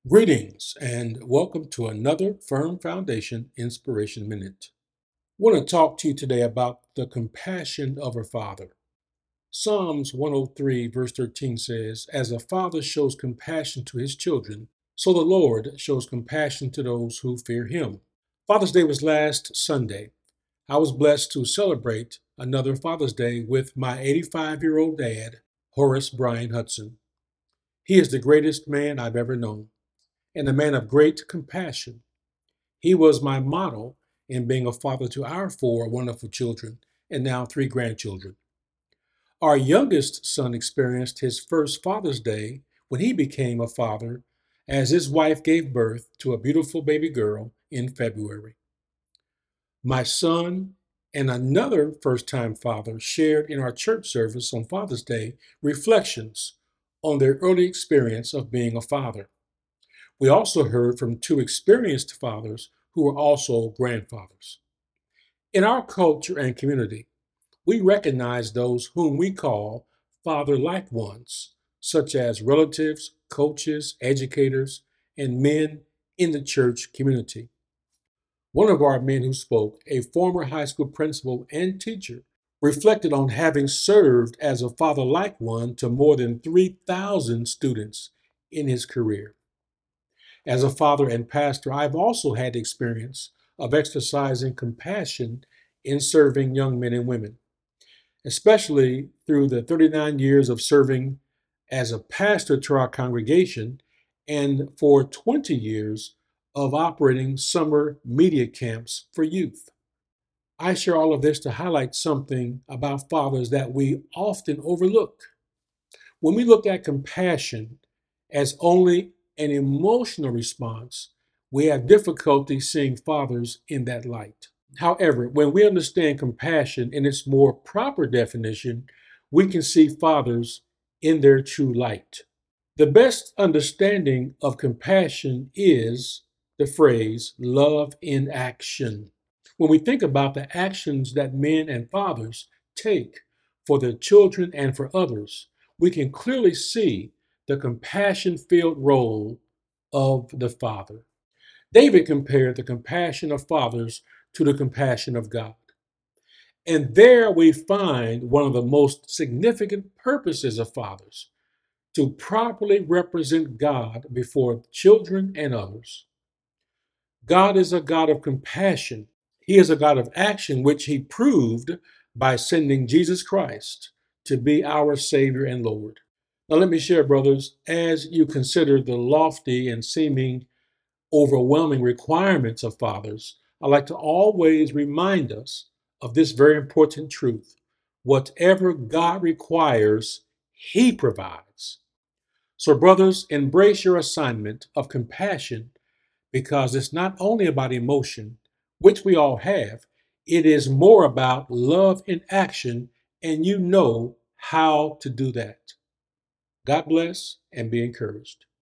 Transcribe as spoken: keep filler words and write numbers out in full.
Greetings and welcome to another Firm Foundation Inspiration Minute. I want to talk to you today about the compassion of a father. Psalms one oh three, verse thirteen says, "As a father shows compassion to his children, so the Lord shows compassion to those who fear him." Father's Day was last Sunday. I was blessed to celebrate another Father's Day with my eighty-five year old dad, Horace Bryan Hudson. He is the greatest man I've ever known, and a man of great compassion. He was my model in being a father to our four wonderful children and now three grandchildren. Our youngest son experienced his first Father's Day when he became a father as his wife gave birth to a beautiful baby girl in February. My son and another first time father shared in our church service on Father's Day reflections on their early experience of being a father. We also heard from two experienced fathers who were also grandfathers. In our culture and community, we recognize those whom we call father-like ones, such as relatives, coaches, educators, and men in the church community. One of our men who spoke, a former high school principal and teacher, reflected on having served as a father-like one to more than three thousand students in his career. As a father and pastor, I've also had the experience of exercising compassion in serving young men and women, especially through the thirty-nine years of serving as a pastor to our congregation and for twenty years of operating summer media camps for youth. I share all of this to highlight something about fathers that we often overlook. When we look at compassion as only an emotional response, we have difficulty seeing fathers in that light. However, when we understand compassion in its more proper definition, we can see fathers in their true light. The best understanding of compassion is the phrase love in action. When we think about the actions that men and fathers take for their children and for others, we can clearly see the compassion filled role of the Father. David compared the compassion of fathers to the compassion of God. And there we find one of the most significant purposes of fathers to properly represent God before children and others. God is a God of compassion. He is a God of action, which he proved by sending Jesus Christ to be our Savior and Lord. Now, let me share, brothers, as you consider the lofty and seeming overwhelming requirements of fathers, I like to always remind us of this very important truth. Whatever God requires, he provides. So, brothers, embrace your assignment of compassion because it's not only about emotion, which we all have, it is more about love in action, and you know how to do that. God bless and be encouraged.